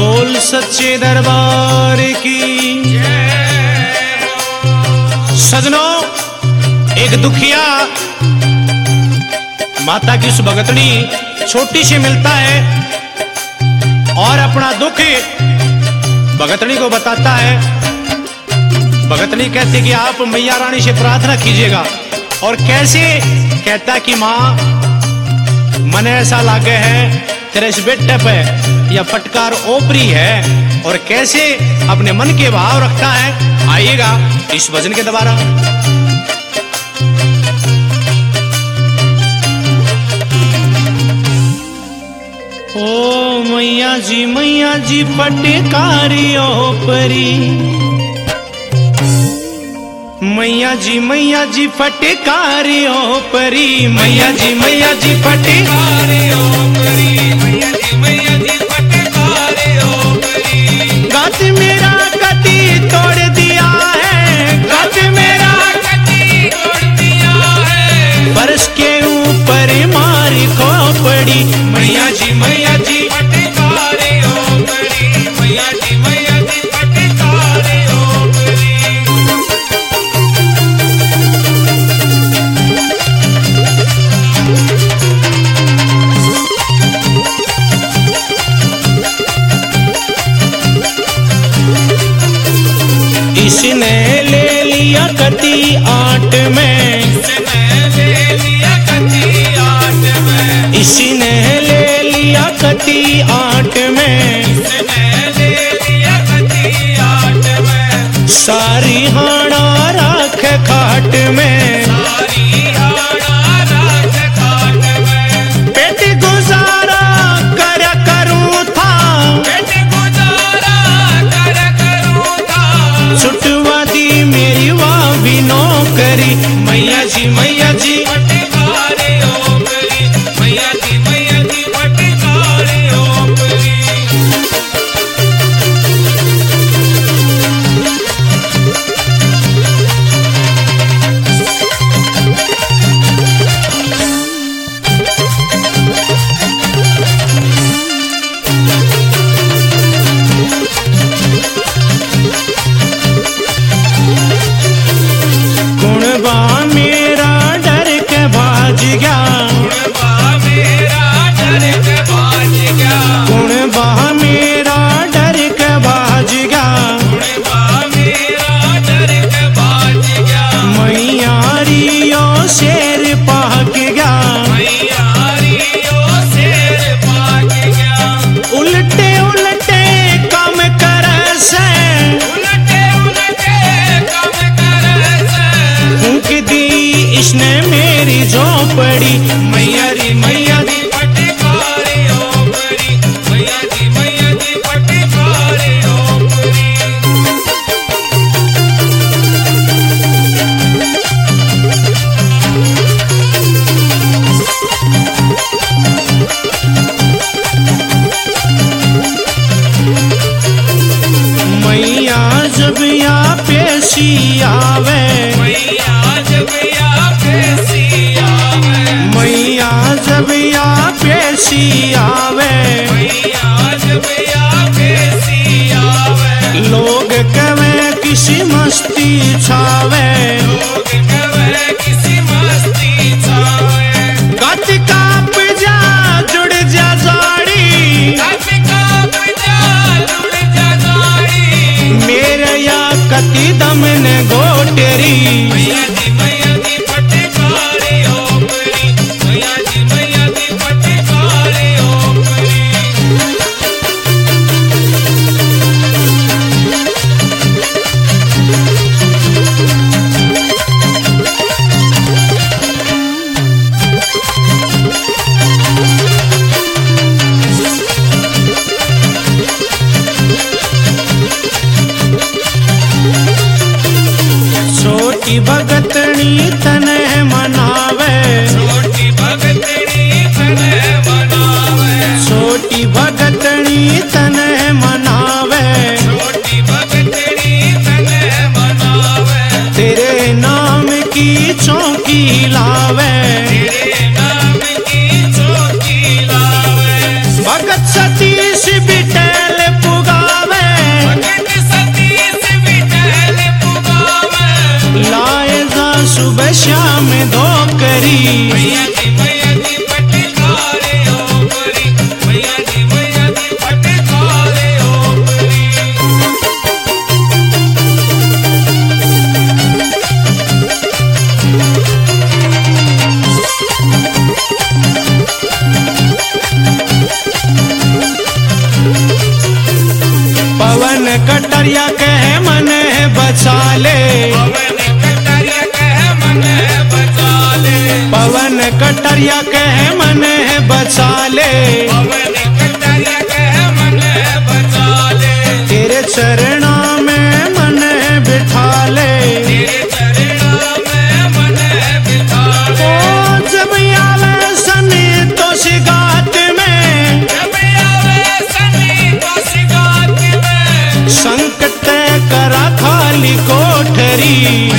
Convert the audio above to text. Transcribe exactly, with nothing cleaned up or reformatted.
बोल सच्चे दरबार की। सजनों, एक दुखिया माता की उस भगतनी छोटी सी मिलता है और अपना दुख भगतनी को बताता है। भगतनी कहती कि आप मैया रानी से प्रार्थना कीजिएगा। और कैसे? कहता कि माँ, मन ऐसा लागे है तेरे इस बेटे पे या फटकार ओपरी है। और कैसे अपने मन के भाव रखता है, आइएगा इस भजन के द्वारा। ओ मैया जी मैया जी फटकारी ओपरी, मैया जी मैया जी फटकारी ओपरी, मैया जी मैया जी फटकारी ओपरी, मैया जी मैया जी फटकारी ओपरी। गत मेरा कति तोड़ दिया है, गत मेरा कति तोड़ दिया है, फर्श के ऊपर मारी खोपड़ी, मैया जी मैया जी फटकारी ओपरी, मैया जी मैया जी फटकारी ओपरी। इसने ले लिया कति आट में, इसने ले लिया कति आट में, इसने ले लिया कति आट में, इसने ले लिया कति आट में। सारी हाड़ा राख खाट में, सारी हाड़ा राख खाट में। पेट गुजारा कर करूं था, पेट गुजारा कर करूं था, छुटवा दी मेरी वाह भी नौकरी, मैया जी मैया जी फटकारी ओपरी, मैया जी मैया जी फटकारी ओपरी। गुणबा मेरा डर के भाज गया, गुणबा मेरा डर के भाज गया, गुणबा मेरा डर के भाज गया, गुणबा मेरा डर के भाज गया। मैया रियो शेर पाक गया, मैया रियो शेर पाक गया। उल्टे उल्टे काम करे से, उल्टे उल्टे काम करे से, फूंक दी इसने मेरी झोपड़ी, मैया री मैया जी फटकारी ओपरी, मैया जी मैया जी फटकारी ओपरी। मैया जब या पेशी आवे, मैया जब या पेशी आवे, मैया जब या पेशी आवे, मैया जब या पेशी आवे। लोग कहे किसी मस्ती छावे, लोग कहे किसी मस्ती छावे। गत काप जा जुड़ जा जाड़ी, गत काप जा जुड़ जा जाड़ी, मेरे या कति दम ने गोटेरी, मैया जी मैया जी फटकारी ओपरी, मैया जी मैया जी फटकारी ओपरी। पवन कटरिया कह मन बचा ले, पवन कटरिया कह मन बचा ले, तेरे चरणों में मन बिठा ले, तेरे चरणों में मन बिठा ले। ओ जब आवे सनी तो शिगात में, जब आवे सनी तो शिगात में, संकट करा खाली कोठरी,